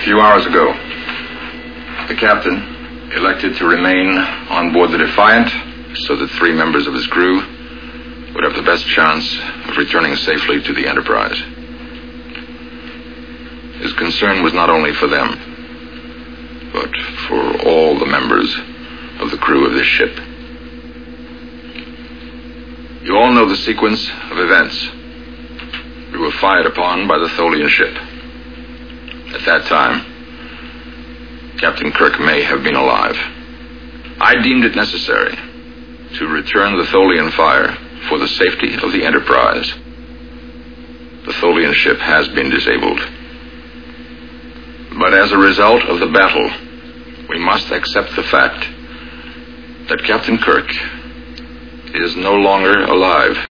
few hours ago, the captain elected to remain on board the Defiant so that 3 members of his crew would have the best chance of returning safely to the Enterprise. His concern was not only for them, but for all the members of the crew of this ship. You all know the sequence of events. We were fired upon by the Tholian ship. At that time, Captain Kirk may have been alive. I deemed it necessary to return the Tholian fire for the safety of the Enterprise. The Tholian ship has been disabled. But as a result of the battle, we must accept the fact that Captain Kirk is no longer alive.